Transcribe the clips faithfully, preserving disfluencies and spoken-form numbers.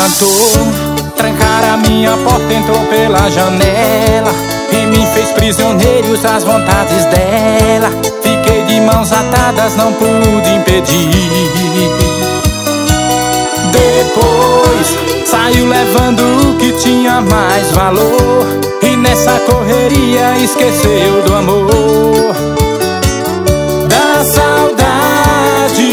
adiantou. Trancar a minha porta, entrou pela janela e me fez prisioneiro das vontades dela. Fiquei de mãos atadas, não pude impedir. Depois saiu levando o que tinha mais valor, e nessa correria esqueceu do amor, da saudade.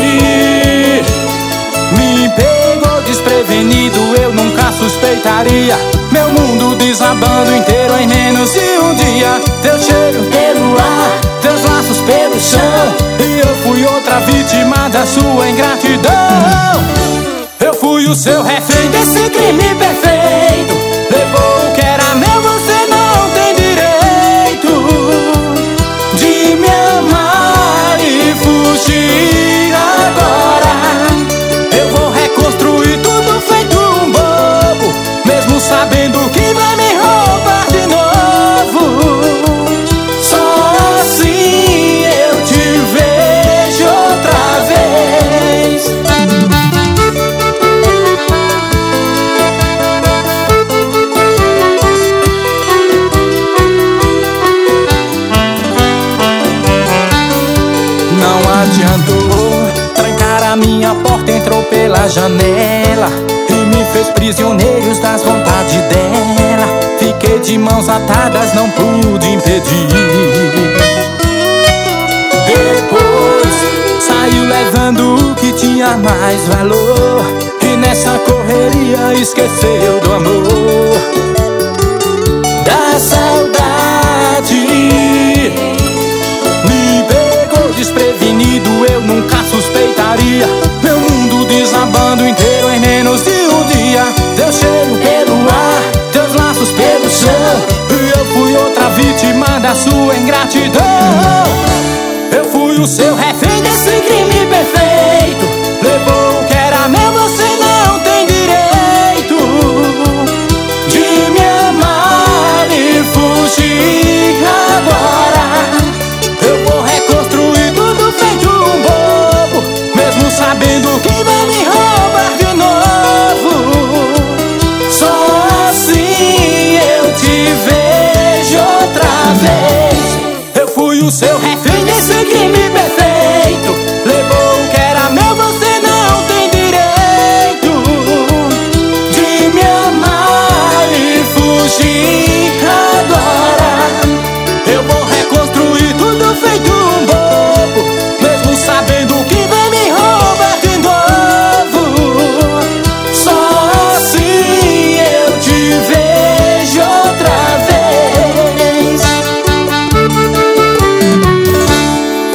Me pegou desprevenido, eu nunca suspeitaria. Meu mundo desabando inteiro em menos de um dia. Teu cheiro pelo ar, teus laços pelo chão, e eu fui outra vítima da sua ingratidão. Eu fui o seu refém desse crime perfeito. Levou o que era meu, você não tem direito de me amar e fugir agora. Eu vou reconstruir tudo feito um bobo, mesmo sabendo que vai me roubar de novo. Só assim eu te vejo outra vez. Não adiantou. Trancar a minha porta, entrou pela janela e me fez prisioneiros das vontades dela. Fiquei de mãos atadas, não pude impedir. Depois saiu levando o que tinha mais valor, e nessa correria esqueceu do amor, da saudade. Me pegou desprevenido, eu nunca suspeitaria. Meu mundo desabando inteiro em menos de um dia. Teu cheiro pelo ar, teus laços pelo chão, e eu fui outra vítima da sua ingratidão. Eu fui o seu refém desse crime perfeito. Levou o que era meu, você não tem direito de me amar e fugir agora. Eu vou reconstruir tudo feito um bobo, mesmo sabendo que vai me roubar de novo. Só assim eu te vejo outra vez. Eu fui o seu refém desse crime